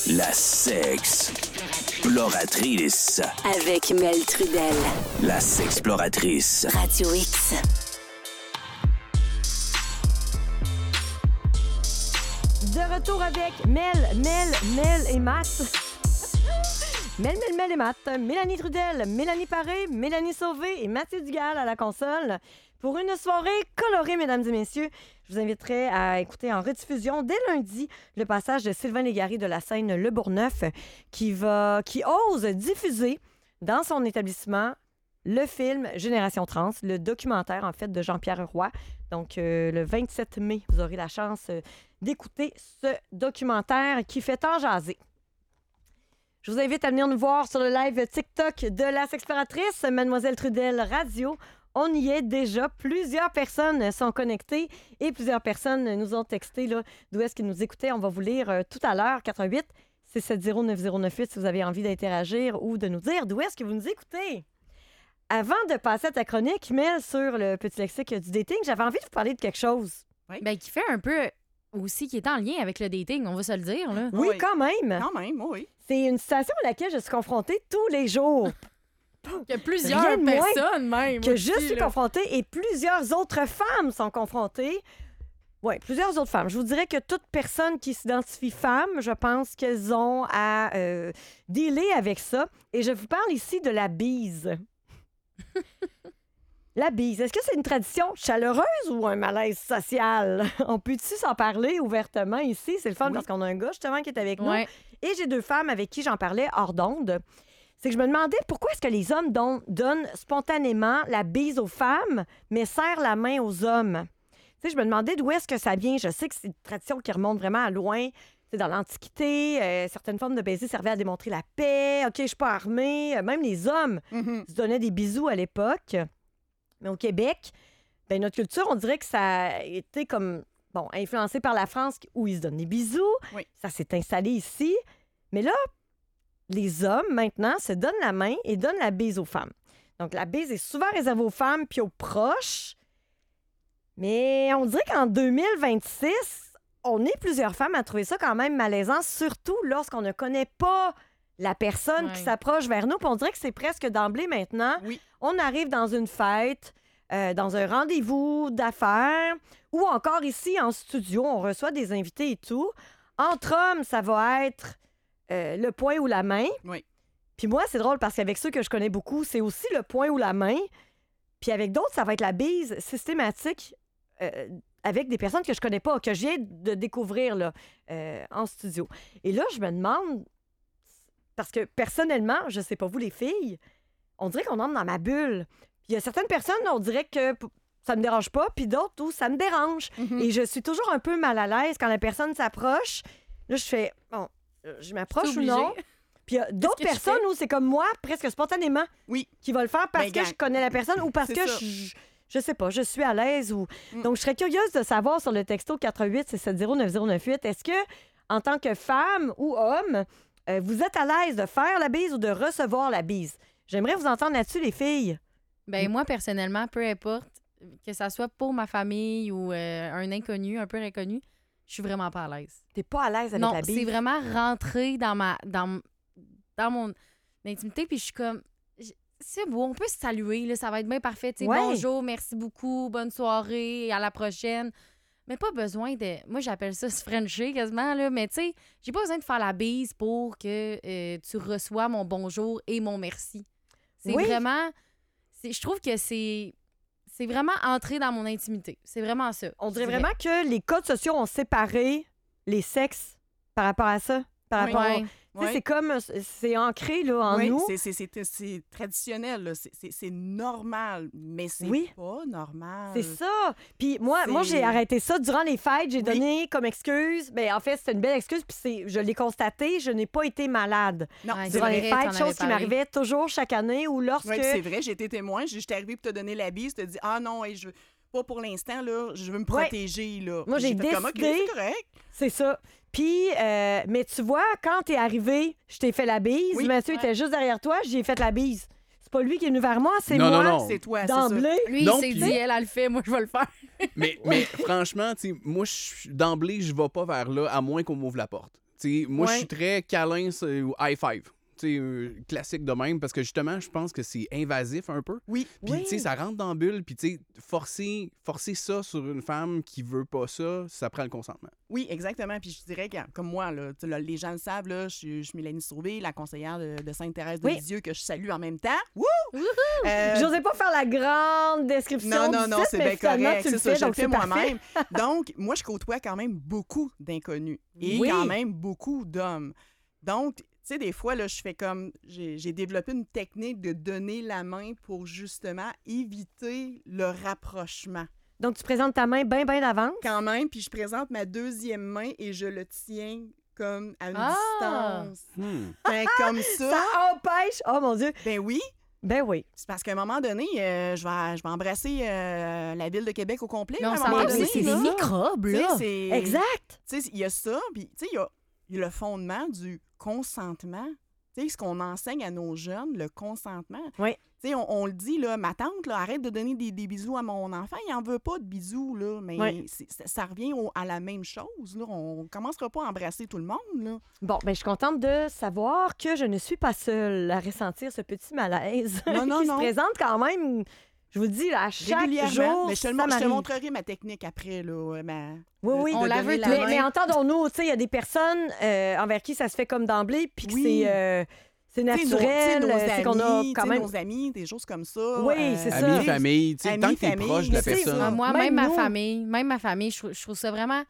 La sexploratrice. Avec Mel Trudel. La sexploratrice. Radio X. De retour avec Mel et Matt. Mel et Matt. Mélanie Trudel, Mélanie Paré, Mélanie Sauvé et Mathieu Dugal à la console. Pour une soirée colorée, mesdames et messieurs, je vous inviterai à écouter en rediffusion dès lundi le passage de Sylvain Légaré de la scène Le Bourgneuf qui ose diffuser dans son établissement le film Génération Trans, le documentaire en fait de Jean-Pierre Roy. Donc le 27 mai, vous aurez la chance d'écouter ce documentaire qui fait tant jaser. Je vous invite à venir nous voir sur le live TikTok de la Sexploratrice, Mademoiselle Trudel Radio. On y est déjà. Plusieurs personnes sont connectées et plusieurs personnes nous ont texté là, d'où est-ce qu'ils nous écoutaient. On va vous lire tout à l'heure, 88 670 9098, si vous avez envie d'interagir ou de nous dire d'où est-ce que vous nous écoutez. Avant de passer à ta chronique, Mel, sur le petit lexique du dating, j'avais envie de vous parler de quelque chose. Oui. Ben, qui fait un peu aussi, qui est en lien avec le dating, on va se le dire. Là. Oui, quand même. Quand même, oui. C'est une situation à laquelle je suis confrontée tous les jours. Il y a plusieurs personnes même. Que aussi, je suis confrontée et plusieurs autres femmes sont confrontées. Oui, plusieurs autres femmes. Je vous dirais que toute personne qui s'identifie femme, je pense qu'elles ont à dealer avec ça. Et je vous parle ici de la bise. La bise, est-ce que c'est une tradition chaleureuse ou un malaise social? On peut-tu s'en parler ouvertement ici? C'est le fun parce qu'on a un gars justement qui est avec nous. Et j'ai deux femmes avec qui j'en parlais hors d'onde. C'est que je me demandais pourquoi est-ce que les hommes donnent spontanément la bise aux femmes, mais serrent la main aux hommes. Tu sais, je me demandais d'où est-ce que ça vient. Je sais que c'est une tradition qui remonte vraiment à loin. C'est dans l'Antiquité, certaines formes de baiser servaient à démontrer la paix. OK, je suis pas armée. Même les hommes se donnaient des bisous à l'époque. Mais au Québec, ben, notre culture, on dirait que ça a été comme, influencé par la France où ils se donnent des bisous. Oui. Ça s'est installé ici. Mais là, les hommes, maintenant, se donnent la main et donnent la bise aux femmes. Donc, la bise est souvent réservée aux femmes puis aux proches. Mais on dirait qu'en 2026, on est plusieurs femmes à trouver ça quand même malaisant, surtout lorsqu'on ne connaît pas la personne qui s'approche vers nous. Puis on dirait que c'est presque d'emblée maintenant. Oui. On arrive dans une fête, dans un rendez-vous d'affaires, ou encore ici en studio, on reçoit des invités et tout. Entre hommes, ça va être le poing ou la main. Oui. Puis moi, c'est drôle parce qu'avec ceux que je connais beaucoup, c'est aussi le poing ou la main. Puis avec d'autres, ça va être la bise systématique avec des personnes que je connais pas, que je viens de découvrir là, en studio. Et là, je me demande, parce que personnellement, je sais pas vous les filles, on dirait qu'on entre dans ma bulle. Puis il y a certaines personnes, on dirait que ça me dérange pas, puis d'autres où ça me dérange. Et je suis toujours un peu mal à l'aise quand la personne s'approche. Là, je fais, je m'approche ou non? Puis il y a d'autres personnes où c'est comme moi, presque spontanément, qui va le faire parce que je connais la personne ou parce que je sais pas, je suis à l'aise. Donc, je serais curieuse de savoir sur le texto 88 670 9098, est-ce que, en tant que femme ou homme, vous êtes à l'aise de faire la bise ou de recevoir la bise? J'aimerais vous entendre là-dessus, les filles. Ben moi, personnellement, peu importe, que ça soit pour ma famille ou un inconnu, un peu inconnu, je suis vraiment pas à l'aise. T'es pas à l'aise avec la bise? Non, c'est vraiment rentrer dans mon intimité, puis je suis comme... C'est beau, on peut se saluer, là, ça va être bien parfait. Bonjour, merci beaucoup, bonne soirée, à la prochaine. Mais pas besoin de... Moi, j'appelle ça se frencher quasiment, là, mais tu sais, j'ai pas besoin de faire la bise pour que tu reçois mon bonjour et mon merci. C'est vraiment... Je trouve que c'est vraiment entrer dans mon intimité. C'est vraiment ça. On dirait vraiment que les codes sociaux ont séparé les sexes par rapport à ça. Par rapport c'est comme, c'est ancré là, en nous. C'est traditionnel, là. C'est normal, mais c'est pas normal. C'est ça. Puis moi, j'ai arrêté ça durant les fêtes. J'ai donné comme excuse. Ben, en fait, c'était une belle excuse. Puis je l'ai constaté, je n'ai pas été malade. Non, durant les fêtes, chose qui m'arrivait toujours chaque année ou lorsque... Oui, c'est vrai, j'ai été témoin. J'étais arrivée pour te donner la bise. Je te dis, ah non, je veux pas pour l'instant, là, je veux me protéger. Là. Moi, j'ai décidé... c'est correct. C'est ça. Puis, mais tu vois, quand t'es arrivé, je t'ai fait la bise. Mathieu était juste derrière toi, j'ai fait la bise. C'est pas lui qui est venu vers moi, c'est moi. Non. C'est toi, d'emblée. Lui, il s'est dit, elle le fait, moi, je vais le faire. mais franchement, moi, d'emblée, je vais pas vers là, à moins qu'on m'ouvre la porte. T'sais, moi, je Ouais. suis très câlin ou high five. Classique de même, parce que justement, je pense que c'est invasif un peu. Oui. Puis, tu sais, ça rentre dans la bulle, puis, tu sais, forcer ça sur une femme qui veut pas ça, ça prend le consentement. Oui, exactement. Puis je dirais que, comme moi, là, les gens le savent, là, je suis Mélanie Sauvé, la conseillère de Sainte-Thérèse de Oui. Lisieux, que je salue en même temps. Wouh! J'osais pas faire la grande description Non, du site, c'est mais bien finalement, correct. tu le C'est ça, fais, je le donc fais c'est parfait. moi-même. Donc, moi, je côtoie quand même beaucoup d'inconnus et Oui. quand même beaucoup d'hommes. Donc, tu sais, des fois, là, je fais comme... J'ai développé une technique de donner la main pour justement éviter le rapprochement. Donc, tu présentes ta main bien d'avance. Quand même, puis je présente ma deuxième main et je le tiens comme à une Ah! distance. Ben, comme ça. Ça empêche. Oh mon Dieu. Ben oui. Ben oui. C'est parce qu'à un moment donné, je vais embrasser la ville de Québec au complet. Mais on à un moment s'entend que donné, c'est des là. microbes, Tu sais, là. c'est- Exact. Tu sais, il y a ça, puis tu sais, il y a le fondement du consentement. Tu sais, ce qu'on enseigne à nos jeunes, le consentement. Oui. Tu sais, on le dit, là, ma tante, là, arrête de donner des bisous à mon enfant. Il n'en veut pas de bisous, là. Mais Oui. ça revient à la même chose, là. On commencera pas à embrasser tout le monde, là. Bon, ben je suis contente de savoir que je ne suis pas seule à ressentir ce petit malaise Non, qui non. se présente quand même, je vous le dis, là, à chaque Régulièrement. jour, Mais je te ça je te m'arrive. montrerai ma technique après, là. Oui, oui. de On la donner veut la Mais, main. mais entendons-nous, tu sais, il y a des personnes envers qui ça se fait comme d'emblée, puis que Oui. c'est Tu sais, naturel, nos c'est qu'on a amis, quand tu sais, même... nos amis, des choses comme ça. Oui, c'est ça. Amis, famille, tu sais, Amis, tant que t'es famille, proche de la mais tu sais, personne. ça, Moi, Même même nous. ma famille, je trouve ça vraiment...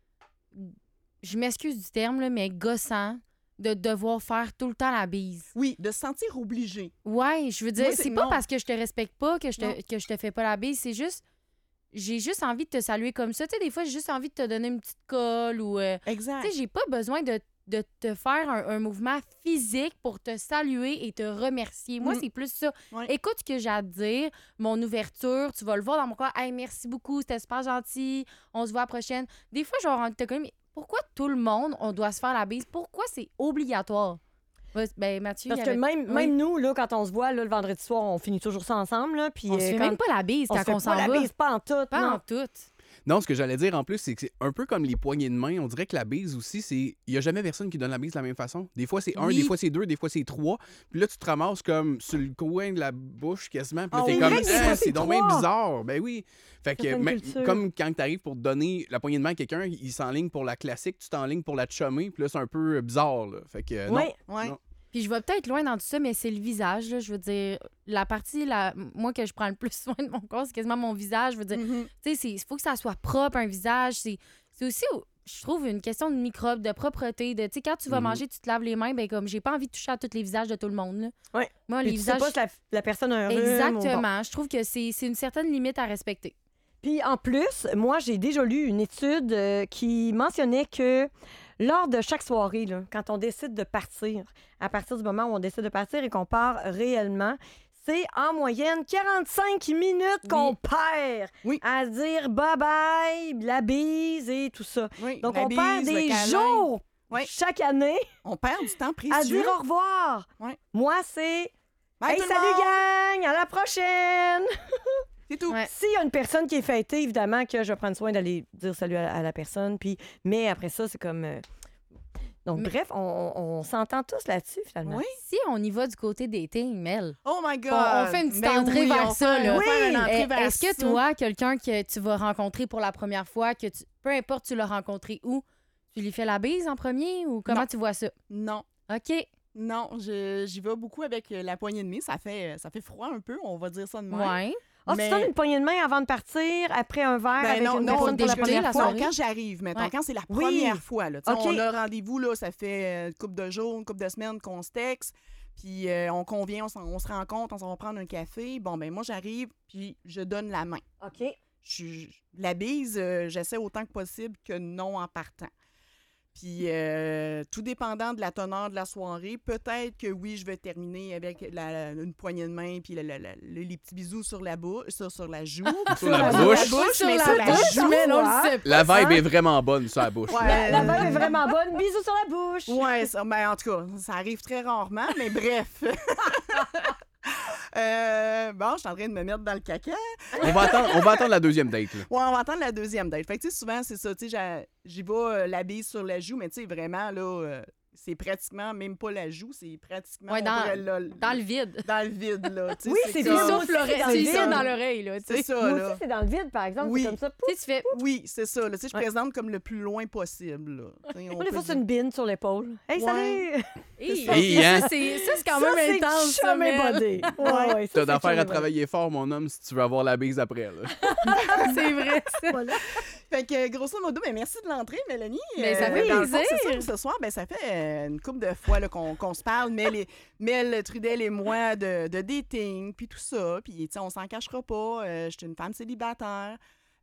Je m'excuse du terme, là, mais gossant de devoir faire tout le temps la bise. Oui, de se sentir obligé. Ouais, je veux dire, Moi, c'est c'est- pas non. parce que je te respecte pas que Non. je te fais pas la bise, c'est juste... J'ai juste envie de te saluer comme ça. Tu sais, des fois, j'ai juste envie de te donner une petite colle ou... Exact. Tu sais, j'ai pas besoin de te faire un mouvement physique pour te saluer et te remercier. Moi, Mm. c'est plus ça. Ouais. Écoute ce que j'ai à te dire, mon ouverture, tu vas le voir dans mon corps. Hey, merci beaucoup, c'était super gentil, on se voit à la prochaine. Des fois, j'aurais envie de te connaître, mais pourquoi tout le monde, on doit se faire la bise? Pourquoi c'est obligatoire? Ben, Mathieu, Parce il y que avait- même, Oui. même nous, là, quand on se voit là, le vendredi soir, on finit toujours ça ensemble. Là, puis, on se fait quand même pas la bise on se quand fait on pas s'en la va. bise, pas en tout. Pas non. en tout. Non, ce que j'allais dire en plus, c'est que c'est un peu comme les poignées de main. On dirait que la bise aussi, c'est. Il n'y a jamais personne qui donne la bise de la même façon. Des fois, c'est un, Oui. des fois, c'est deux, des fois, c'est trois. Puis là, tu te ramasses comme sur le coin de la bouche quasiment. Puis là, Ah, t'es oui, comme. vrai que des fois, c'est C'est donc bien trois. bizarre. Ben oui. Fait que, Certaines cultures. comme quand t'arrives pour te donner la poignée de main à quelqu'un, il s'enligne pour la classique, tu t'enlignes pour la chummer. Puis là, c'est un peu bizarre, là. Fait que. Oui. Ouais. Non. Puis je vais peut-être loin dans tout ça, mais c'est le visage, là. Je veux dire, la partie, moi, que je prends le plus soin de mon corps, c'est quasiment mon visage. Je veux dire, Mhm. tu sais, il faut que ça soit propre, un visage. C'est aussi, je trouve, une question de microbes, de propreté. Tu sais, quand tu vas Mhm. manger, tu te laves les mains, ben comme, j'ai pas envie de toucher à tous les visages de tout le monde, là. Ouais. Moi, Puis les tu sais visages... pas si la personne a un rhume. ou bon. Exactement. Je trouve que c'est une certaine limite à respecter. Puis en plus, moi, j'ai déjà lu une étude qui mentionnait que lors de chaque soirée, là, quand on décide de partir, à partir du moment où on décide de partir et qu'on part réellement, c'est en moyenne 45 minutes qu'on perd Oui. à dire bye-bye, la bise et tout ça. Oui, Donc, la on perd bise, le des câlin. jours Oui. chaque année On perd du temps à précieux. dire au revoir. Ouais. Moi, c'est Bye, hey, tout le salut monde! gang, à la prochaine! C'est tout. Ouais. S'il y a une personne qui est fêtée, évidemment que je vais prendre soin d'aller dire salut à la personne. Puis, mais après ça, c'est comme... Donc, Mais- bref, on s'entend tous là-dessus, finalement. Oui. Si on y va du côté dating, Mel, Oh my God! on fait une petite Ben entrée oui, vers on ça, fait- là. on fait une entrée vers est-ce que ça. toi, quelqu'un que tu vas rencontrer pour la première fois, peu importe tu l'as rencontré où, tu lui fais la bise en premier ou comment Non. tu vois ça? Non. OK. Non, j'y vais beaucoup avec la poignée de main. Ça fait froid un peu, on va dire ça de même. Ouais. Ah, Mais- tu donnes une poignée de main avant de partir, après un verre Ben avec non, une non, personne pour la déjeuner, première la fois? soirée. Quand j'arrive, mettons, Ouais. quand c'est la Oui. première fois, là, tu sais, OK. on a rendez-vous, là, ça fait une couple de jours, une couple de semaines qu'on se texte, puis on convient, on se rencontre, on s'en va prendre un café. Bon, ben moi, j'arrive, puis je donne la main. OK. La bise, j'essaie autant que possible que non en partant. Puis, tout dépendant de la teneur de la soirée, peut-être que oui, je vais terminer avec une poignée de main puis les petits bisous sur la bouche, sur la joue. Sur la Sur bouche. bouche, mais la sur la bouche, joue. mais on le hein? sait pas. La vibe ça. est vraiment bonne sur la bouche. Ouais. La vibe est vraiment bonne. Bisous sur la bouche. Ouais, ça, ben, en tout cas, ça arrive très rarement, mais bref. Bon, je suis en train de me mettre dans le caca. On va attendre la deuxième date. Là. Ouais, on va attendre la deuxième date. Fait que, tu sais, souvent, c'est ça. Tu sais, j'y vais la bise sur la joue, mais tu sais, vraiment, là, c'est pratiquement même pas la joue, c'est pratiquement. Ouais, on dans pourrait le vide. Dans le vide, là. Tu sais, Oui, c'est comme- bien. Tu Moi souffles aussi, c'est dans le tu vide. souffles dans l'oreille, là. tu C'est sais. ça, Moi là. aussi, c'est dans le vide, par exemple. Oui. C'est comme ça. Tu sais, tu fais. Oui, c'est ça. Là. Tu sais, je Ouais. présente comme le plus loin possible. Là. Tu sais, on Moi, des peut fois, c'est dire- une bine sur l'épaule. Hey, Ouais. salut! Hey, ça. Hey, hein? ça, c'est quand même Ça, intense, c'est ça, jamais Mel. bodé. Ouais, ouais, ça, T'as c'est d'affaires à jamais travailler fort, mon homme, si tu veux avoir la bise après. Là. C'est vrai, ça. bodé. Voilà. Fait que, grosso modo, ben, merci de l'entrée, Mélanie. Ben, ça fait dans le fond, plaisir. c'est ça, pour ce soir, ben, ça fait une couple de fois là, qu'on se parle, Mel Trudel et moi, de dating, puis tout ça. Puis, tu sais, on s'en cachera pas. Je suis une femme célibataire.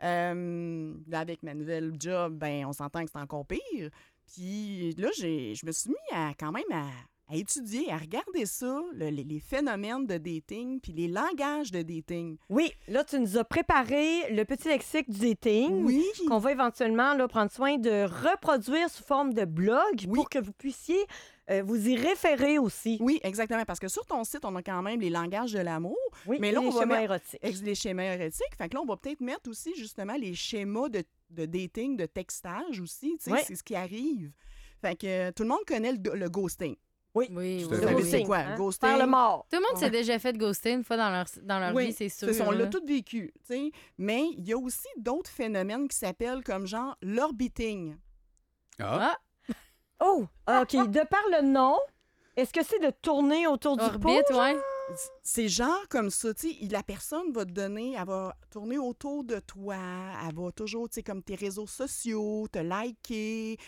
Là, avec ma nouvelle job, ben, on s'entend que c'est encore pire. Puis là, je me suis mis quand même à étudier, à regarder ça, les phénomènes de dating, puis les langages de dating. Oui, là, tu nous as préparé le petit lexique du dating. Oui. Qu'on va éventuellement là, prendre soin de reproduire sous forme de blog Oui. pour que vous puissiez vous y référer aussi. Oui, exactement. Parce que sur ton site, on a quand même les langages de l'amour, Oui, mais là, les on va schémas mettre érotiques. les schémas érotiques. Fait que là, on va peut-être mettre aussi justement les schémas de dating, de textage aussi. Tu sais, Ouais. c'est ce qui arrive. Fait que tout le monde connaît le ghosting. Oui, Tout à oui, fait. Vous Le savez oui. c'est ghosting, quoi, hein? le ghosting? Faire le mort. Tout le monde s'est déjà fait ghoster une fois dans leur Oui, vie, c'est sûr. c'est ça, on l'a là. tout vécu. Tu sais. Mais il y a aussi d'autres phénomènes qui s'appellent comme genre l'orbiting. Ah, Ah, Oh, OK. De par le nom, est-ce que c'est de tourner autour du pot? orbite, ouais. C'est genre comme ça, tu sais, la personne va te donner, elle va tourner autour de toi, elle va toujours, tu sais, comme tes réseaux sociaux, te liker.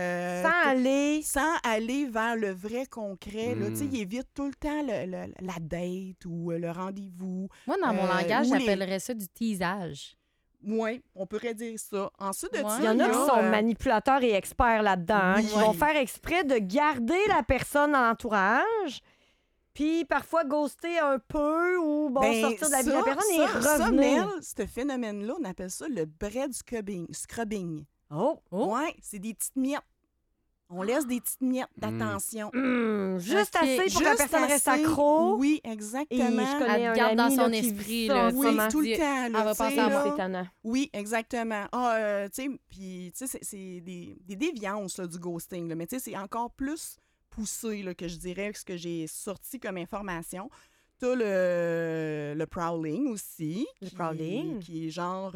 Sans aller vers le vrai concret. Là, tu sais, il évite tout le temps la date ou le rendez-vous. Moi, dans mon langage, ou les- j'appellerais ça du teasage. Oui, on pourrait dire ça. Ensuite de Ouais. ça, Il y en a qui sont euh, manipulateurs et experts là-dedans, hein, Oui. qui vont faire exprès de garder la personne dans l'entourage, puis parfois ghoster un peu ou ben, sortir de la vie de la personne et ça, revenir. Mel, ce phénomène-là, on appelle ça le bread scrubbing. Oh, Ouais, c'est des petites miettes. On laisse des petites miettes d'attention. juste Ok. assez pour que la Juste personne reste assez. accro. Oui, Et exactement. je connais Elle un te garde ami dans son là, qui esprit, vit là, ça en tu ce Oui, moment. tout dit- le temps. Là, elle va tu sais, penser à là. C'est étonnant. Oui, exactement. Tu sais, puis, tu sais, c'est des déviances là, du ghosting, là, mais tu sais, c'est encore plus poussé, là, que je dirais, ce que j'ai sorti comme information. T'as le prowling aussi. Le prowling. Qui est genre...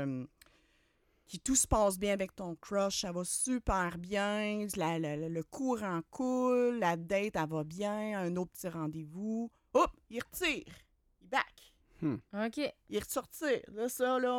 qui tout se passe bien avec ton crush, ça va super bien, le courant coule, la date, elle va bien, un autre petit rendez-vous. Hop, il retire, il back. OK. Il ressortir. Là, ça, là,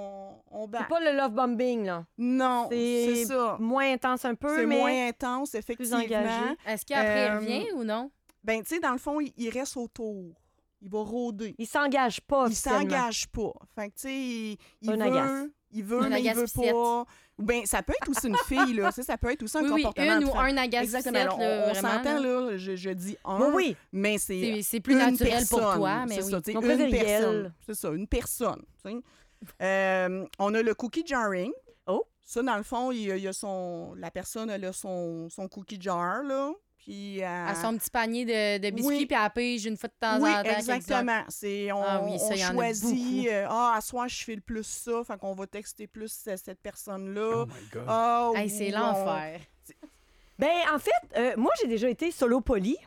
on back. C'est pas le love bombing, là. Non, c'est ça. Moins intense un peu, C'est mais moins intense, plus effectivement. engagé. Est-ce qu'après, il Euh, revient ou non? Ben, tu sais, dans le fond, il reste autour. Il va rôder. il s'engage pas Il officiellement. s'engage pas. Fait que, tu sais, il Un veut, agace. il veut, Un mais il veut agace-pissette. pas. Ou bien, ça peut être aussi une fille, là. Tu sais, ça peut être aussi un Oui, oui, comportement. une ou de un agace Exactement. pissette, là, On vraiment, s'entend, là, je dis un, Oui, oui. mais c'est C'est plus une naturel pour personne. toi, mais C'est oui. ça, tu sais, On une peut dire personne. elle. C'est ça, une personne. Tu sais. On a le cookie jarring. Oh. Ça, dans le fond, il y a la personne, elle a son cookie jar, là. Puis, À son petit panier de biscuits, Oui. puis elle pige une fois de temps oui, en temps. quelques heures. exactement. On, Ah oui, ça, on il y en a choisit, à soir, je fais le plus ça, fait qu'on va texter plus cette personne-là. Oh my God. Ah, Hey, c'est ou l'enfer. Ben, en fait, moi, j'ai déjà été solo poly.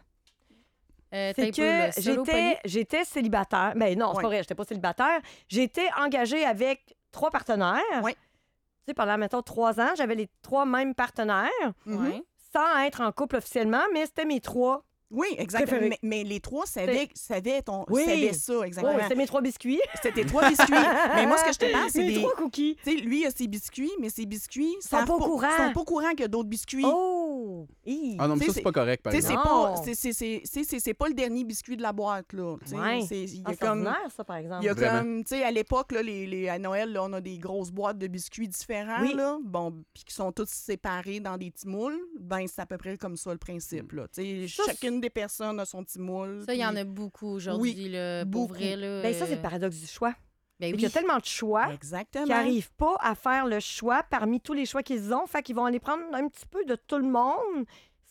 T'as C'est un peu le que solo poli. j'étais célibataire. Ben non, c'est Ouais. pas vrai, j'étais pas célibataire. J'étais engagée avec 3 partenaires. Ouais. Tu sais, pendant, mettons, 3 ans, j'avais les 3 mêmes partenaires, Ouais. sans être en couple officiellement, mais c'était mes 3. Oui, exactement. Préféré. Mais les trois C'est- savaient Oui. ça, Oh, exactement. c'était mes 3 biscuits. C'était 3 biscuits. Mais moi, ce que je te parle, c'est mes des... 3 cookies. Tu sais, lui, il a ses biscuits, mais ses biscuits... Sont pas au courant. sont pas au courant qu'il y a d'autres biscuits. Oh! Hi. Ah non, mais Tu sais, ça, c'est pas correct, par Tu sais, c'est exemple. pas, c'est pas le dernier biscuit de la boîte, là. Tu sais, Ouais. il y Ah, a c'est comme... ordinaire, ça, par exemple. Il y a Vraiment. comme, tu sais, à l'époque, là, à Noël, là, on a des grosses boîtes de biscuits différents, Oui. là, bon, puis qui sont tous séparés dans des petits moules. Ben, c'est à peu près comme ça le principe, là. Tu sais, Ça, chacune des personnes a son petit moule. Ça, il y en puis- a beaucoup aujourd'hui, là, pour beaucoup. vrai. Là, Ben, ça, c'est le paradoxe du choix. Ben Il y a oui. tellement de choix Exactement. qui n'arrivent pas à faire le choix parmi tous les choix qu'ils ont. Fait qu'ils vont aller prendre un petit peu de tout le monde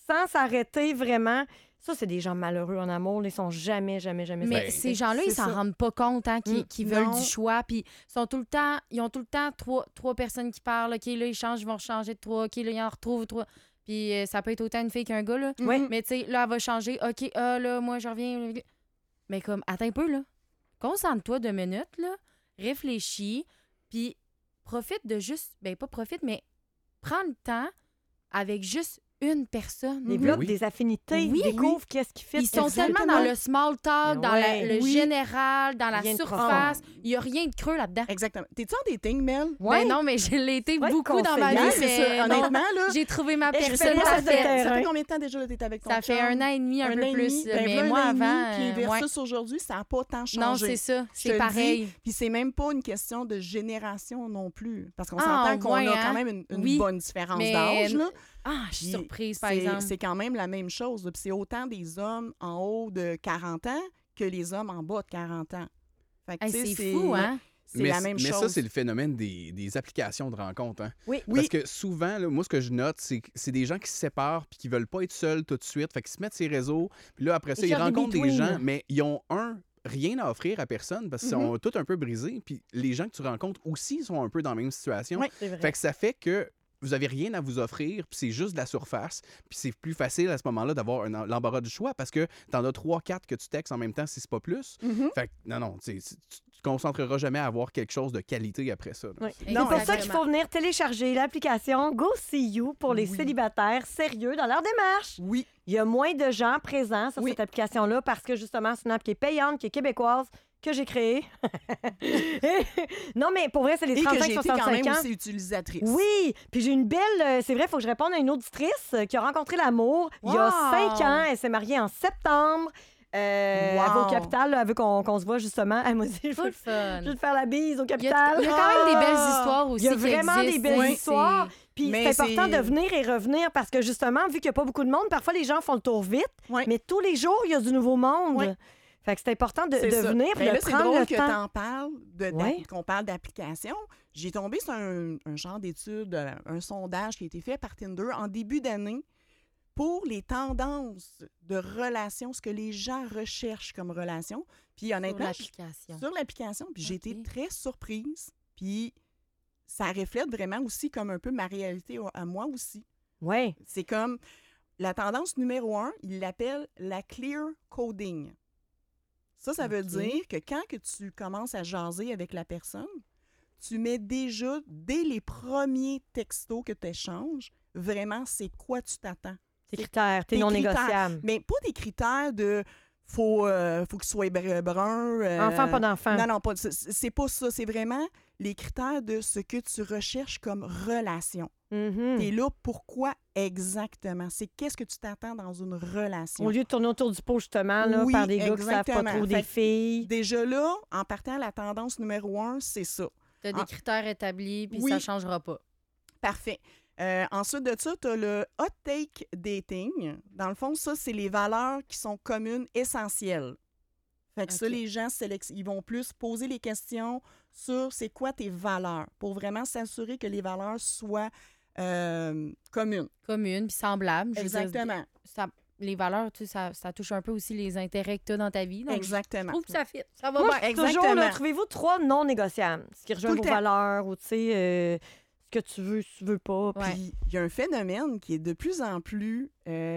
sans s'arrêter vraiment. Ça, c'est des gens malheureux en amour. Ils sont jamais Mais Ben, ces gens-là, ils c'est s'en ça. rendent pas compte, hein, qu'ils veulent Non. du choix. Puis ils ont tout le temps trois personnes qui parlent. OK, là, ils changent, ils vont changer de 3. OK, là, ils en retrouvent 3. Puis ça peut être autant une fille qu'un gars, là. Oui. Mais tu sais, là, elle va changer. OK, là, moi, je reviens. Mais comme, attends un peu, là. Concentre-toi 2 minutes, là. Réfléchis. Puis profite de juste... Ben, pas profite, mais prends le temps avec juste une personne. Développe oui. des affinités, Oui, découvre qu'est-ce qui fit. Ils sont Exactement. tellement dans le small talk, dans Ouais. le Oui. général, dans la Rien de surface. Il n'y a rien de creux là-dedans. Exactement. T'es-tu en dating, Mel? Ouais. Ben non, mais je l'ai été Ouais, beaucoup dans ma vie. conseillère. c'est mais ça. non, Honnêtement, là, j'ai trouvé ma Expérience personne de parfaite. terrain. ça fait combien de temps déjà que t'es avec ton Ça fait chum? 1 an et demi, un peu an et plus. demi. Ben, Mais voilà, moi, un an et demi, avant, puis ouais. versus aujourd'hui, ça n'a pas tant changé. Non, c'est ça. Je te C'est le pareil. dis. Puis c'est même pas une question de génération non plus. Parce qu'on Ah, s'entend qu'on ouais, a hein? quand même une Oui. bonne différence Mais- d'âge. Là. Ah, je suis Puis surprise, par c'est- exemple. C'est quand même la même chose. Puis c'est autant des hommes en haut de 40 ans que les hommes en bas de 40 ans. Fait que, Hey, tu sais, c'est fou, hein? C'est la même mais chose. ça, c'est le phénomène des applications de rencontres. Hein? Oui. Parce que souvent, là, moi, ce que je note, c'est que c'est des gens qui se séparent puis qui veulent pas être seuls tout de suite. Fait qu'ils se mettent sur les réseaux. Puis là, après ça, Ils ils cherchent des rencontrent des between. gens, mais ils ont rien à offrir à personne parce qu'ils sont tous un peu brisés. Puis les gens que tu rencontres aussi sont un peu dans la même situation. Oui. C'est vrai. Fait que ça fait que vous avez rien à vous offrir, puis c'est juste de la surface. Puis c'est plus facile à ce moment-là d'avoir l'embarras du choix parce que t'en as 3-4 que tu textes en même temps si c'est pas plus. Mhm. Fait que non, tu te concentreras jamais à avoir quelque chose de qualité après ça. là. Oui. C'est Non, pour ça qu'il exactement. faut venir télécharger l'application Go See You pour les Oui. célibataires sérieux dans leur démarche. Oui. Il y a moins de gens présents sur Oui. cette application-là parce que justement, c'est une app qui est payante, qui est québécoise, que j'ai créée. Non, mais pour vrai, c'est les Et que j'ai été quand 35-65 même ans. aussi utilisatrice. Oui, puis j'ai une belle... c'est vrai, il faut que je réponde à une auditrice qui a rencontré l'amour il y a Wow! 5 ans. Elle s'est mariée en septembre. Elle va au Capital, là, elle veut qu'on se voit justement. Elle m'a dit, je Full veux, fun. je veux te faire la bise au Il y a Capital. quand même des belles histoires aussi. Il y a qui vraiment des existent. belles Oui, histoires. Puis Mais c'est important c'est- de venir et revenir parce que justement, vu qu'il n'y a pas beaucoup de monde, parfois les gens font le tour vite, Oui. mais tous les jours, il y a du nouveau monde. Oui. Fait que c'est important de C'est ça. venir Mais de là, c'est prendre drôle le que temps. t'en parles, Ouais. qu'on parle d'application. J'ai tombé sur un genre d'étude, un sondage qui a été fait par Tinder en début d'année pour les tendances de relations, ce que les gens recherchent comme relation. Puis Sur honnêtement, l'application. sur l'application, puis j'ai été Ok. très surprise. Puis ça reflète vraiment aussi comme un peu ma réalité à moi aussi. Oui. C'est comme la tendance numéro 1, il l'appelle la clear coding. Ça veut Ok. dire que quand que tu commences à jaser avec la personne, tu mets déjà, dès les premiers textos que tu échanges, vraiment c'est quoi tu t'attends. Tes critères, tes Tes non critères. négociables. Mais pas des critères de faut qu'il soit brun. Enfant, pas d'enfant. Non, non, pas, c'est pas ça. C'est vraiment les critères de ce que tu recherches comme relation. Mhm. T'es là, pourquoi exactement? C'est qu'est-ce que tu t'attends dans une relation? Au lieu de tourner autour du pot, justement, là, Oui, par des gars qui savent pas exactement. trop des Fait que filles. Déjà là, en partant, la tendance numéro 1, c'est ça. Tu as des critères établis, puis Oui. ça ne changera pas. Parfait. Ensuite de ça, tu as le hot take dating. Dans le fond, ça, c'est les valeurs qui sont communes, essentielles. Fait que ça, OK. les gens, ils vont plus poser les questions sur c'est quoi tes valeurs pour vraiment s'assurer que les valeurs soient communes. Commune, puis semblable. Je veux dire, Exactement. les valeurs, tu sais, ça touche un peu aussi les intérêts que tu as dans ta vie. Donc, je Exactement. trouve que ça fit. Ça va Moi, bien. toujours, exactement. là, trouvez-vous 3 non négociables. Ce qui rejoint Tout le vos temps. valeurs ou, tu sais, ce que tu veux pas. Ouais. Puis il y a un phénomène qui est de plus en plus,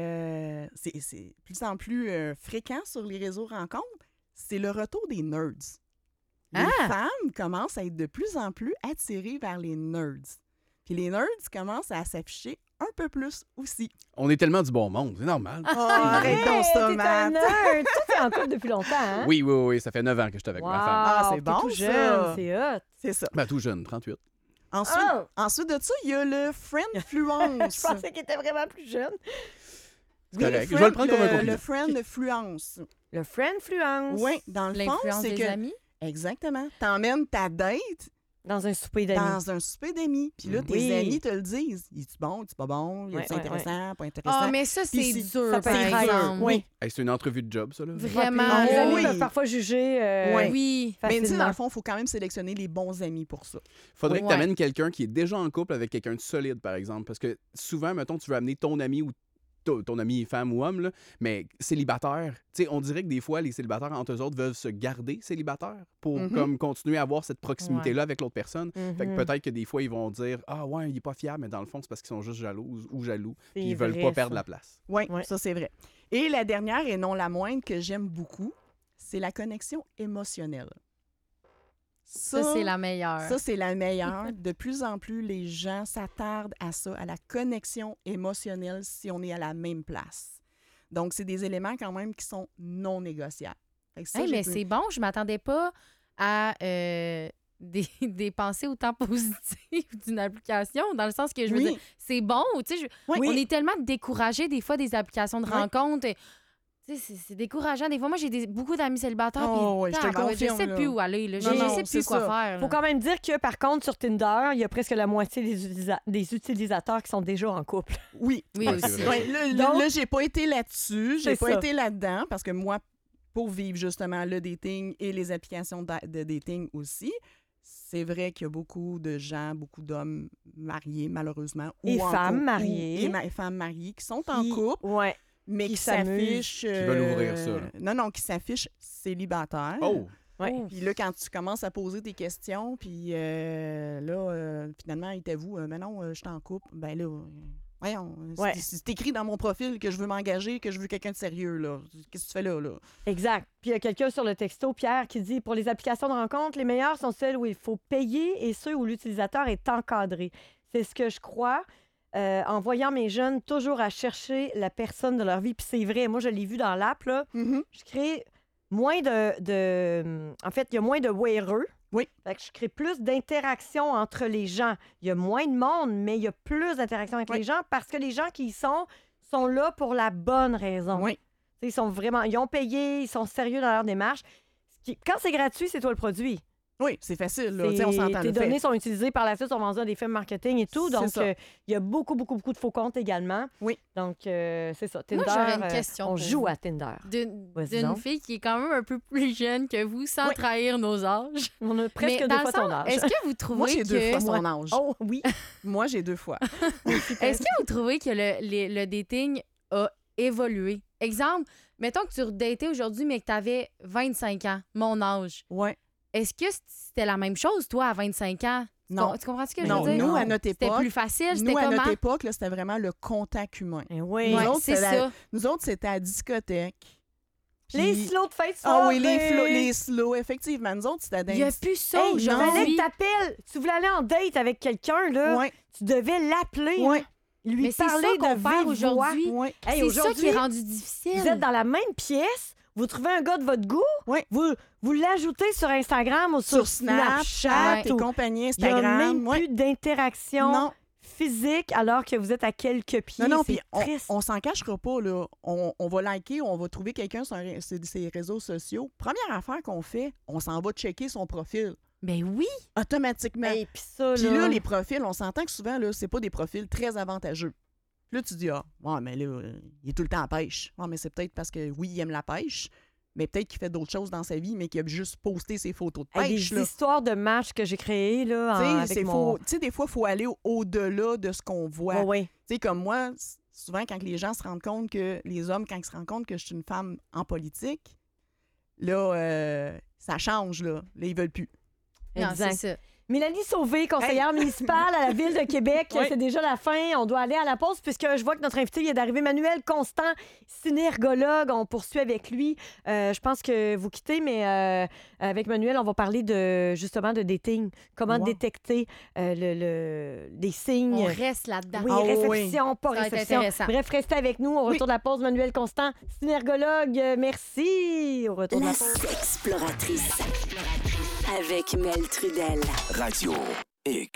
c'est plus en plus fréquent sur les réseaux rencontres, c'est le retour des nerds. Les femmes commencent à être de plus en plus attirées vers les nerds. Puis les nerds commencent à s'afficher un peu plus aussi. On est tellement du bon monde, c'est normal. Oh, arrête donc ça, t'es un Matt. nerd. Toi, t'es en couple depuis longtemps, hein? Oui, ça fait 9 ans que je suis avec ma femme. Ah, c'est t'es bon, tout ça. jeune, c'est hot. C'est ça. Ben, tout jeune, 38. Ensuite, Oh! ensuite de ça, il y a le friendfluence. Je pensais qu'il était vraiment plus jeune. C'est correct. Je vais le prendre comme un compliment. Le friendfluence. Le friendfluence. Oui, dans le fond, L'influence c'est des que... amis. Exactement. T'emmènes ta date Dans un souper d'amis. dans un souper d'amis. Puis là, tes Oui. amis te le disent. Es-tu bon, es-tu pas bon? Ouais, Es-tu ouais, intéressant, pas intéressant? Ah, mais ça, Puis c'est c'est- dur, ça peut par être exemple. Oui. Hey, c'est une entrevue de job, ça, là. Vraiment. Les Ah, amis oui. peuvent parfois juger Ouais. Oui. Mais tu sais, dans facilement. le fond, il faut quand même sélectionner les bons amis pour ça. Faudrait que Ouais. tu amènes quelqu'un qui est déjà en couple avec quelqu'un de solide, par exemple. Parce que souvent, mettons, tu veux amener ton ami ou ton ami femme ou homme, là, mais célibataire, tu sais, on dirait que des fois, les célibataires entre eux autres veulent se garder célibataires pour comme continuer à avoir cette proximité-là avec l'autre personne. Fait que peut-être que des fois, ils vont dire « Ah ouais, il est pas fiable », mais dans le fond, c'est parce qu'ils sont juste jalouses ou jaloux, puis ils veulent pas perdre la place. Oui, ça, c'est vrai. Et la dernière, et non la moindre, que j'aime beaucoup, c'est la connexion émotionnelle. Ça, c'est la meilleure. Ça, c'est la meilleure. De plus en plus, les gens s'attardent à ça, à la connexion émotionnelle si on est à la même place. Donc, c'est des éléments quand même qui sont non négociables. Fait que ça, mais c'est bon, je m'attendais pas à des pensées autant positives d'une application, dans le sens que je veux dire, c'est bon, tu sais, on est tellement découragés des fois des applications de rencontres. Tu sais, c'est décourageant. Des fois, moi, j'ai beaucoup d'amis célibataires. Je te confirme. Je sais plus où aller. Là. Je sais plus quoi faire. Il faut quand même dire que, par contre, sur Tinder, il y a presque la moitié des utilisateurs qui sont déjà en couple. Oui. Oui, aussi. Là, j'ai pas été là-dessus. J'ai pas été là-dedans parce que moi, pour vivre justement le dating et les applications de dating aussi, c'est vrai qu'il y a beaucoup de gens, beaucoup d'hommes mariés, malheureusement. Et femmes mariées. Et femmes mariées qui sont en couple. Ouais. Mais qui s'affichent... Qui veulent ouvrir ça. Non, qui s'affichent célibataires. Oh! Ouais. Puis là, quand tu commences à poser tes questions, puis finalement, il t'avoue, mais non, je suis en couple. Ben là, voyons, c'est écrit dans mon profil que je veux m'engager, que je veux quelqu'un de sérieux, là. Qu'est-ce que tu fais là? Exact. Puis il y a quelqu'un sur le texto, Pierre, qui dit « Pour les applications de rencontre, les meilleures sont celles où il faut payer et ceux où l'utilisateur est encadré. C'est ce que je crois. » En voyant mes jeunes toujours à chercher la personne de leur vie. Puis c'est vrai, moi, je l'ai vu dans l'app, là. Je crée moins En fait, il y a moins de wearers. Oui. Fait que je crée plus d'interactions entre les gens. Il y a moins de monde, mais il y a plus d'interactions avec les gens parce que les gens qui y sont là pour la bonne raison. Oui. Ils ont payé, ils sont sérieux dans leur démarche. Quand c'est gratuit, c'est toi le produit. Oui, c'est facile. Là. On s'entend. Tes données sont utilisées par la suite, sont vendues à des firmes marketing et tout. Donc, il y a beaucoup de faux comptes également. Oui. Donc, c'est ça. Tinder, moi, j'aurais une question on joue à Tinder. D'une fille qui est quand même un peu plus jeune que vous, sans trahir nos âges. On a presque 2 fois son âge. Est-ce que vous trouvez Moi, j'ai 2 fois son âge. Oh, oui. Moi, j'ai 2 fois. Est-ce que vous trouvez que le dating a évolué? Exemple, mettons que tu datais aujourd'hui, mais que tu avais 25 ans, mon âge. Ouais. Est-ce que c'était la même chose, toi, à 25 ans? Non. Tu comprends ce que je veux Non, dire? nous, à notre époque... C'était plus facile, c'était nous, à comment? notre époque, là, c'était vraiment le contact humain. Oui, c'est ça. Nous autres, c'était à la discothèque. Les slow de fête Ah oui, les slow, effectivement. Nous autres, c'était Il n'y a plus ça Hey, il fallait aujourd'hui. que t'appelles. Tu voulais aller en date avec quelqu'un, là. Tu devais l'appeler. Ouais. Lui Mais c'est parler ça qu'on de fait vive aujourd'hui. voix. Ouais. Hey, C'est ça aujourd'hui, qui est rendu difficile. vous êtes dans la même pièce, vous trouvez un gars de votre goût, Ouais. vous l'ajoutez sur Instagram ou Sur Snapchat et ou... compagnie, Il n'y a Instagram. même plus d'interaction Non. physique alors que vous êtes à quelques pieds. Non, c'est puis triste. on s'en cachera pas, là. On va liker, on va trouver quelqu'un sur ses réseaux sociaux. Première affaire qu'on fait, on s'en va checker son profil. Ben oui. Automatiquement. Hey, puis ça, Puis là, les profils, on s'entend que souvent, là, c'est pas des profils très avantageux. Puis là, tu dis, ouais, mais là, il est tout le temps à pêche. Ouais, mais c'est peut-être parce que, oui, il aime la pêche, mais peut-être qu'il fait d'autres choses dans sa vie, mais qu'il a juste posté ses photos de Hey, pêche. des là. histoires de matchs que j'ai créées, là, avec mon... Tu sais, des fois, il faut aller au-delà de ce qu'on voit. Oui. Tu sais, comme moi, souvent, quand les gens se rendent compte que, les hommes, quand ils se rendent compte que je suis une femme en politique, là, ça change, là. Là, ils veulent plus. Non, Exact. c'est ça. Mélanie Sauvé, conseillère municipale à la Ville de Québec. Oui. C'est déjà la fin. On doit aller à la pause puisque je vois que notre invité vient d'arriver. Manuel Constant, synergologue. On poursuit avec lui. Je pense que vous quittez, mais avec Manuel, on va parler justement de dating. Comment détecter des signes. On reste là-dedans. Oui, Ah, réception, pas Ça va être réception. intéressant. Bref, restez avec nous. Au retour de la pause, Manuel Constant, synergologue. Merci. Au retour de La la pause. sexploratrice. Avec Mel Trudel. Radio X.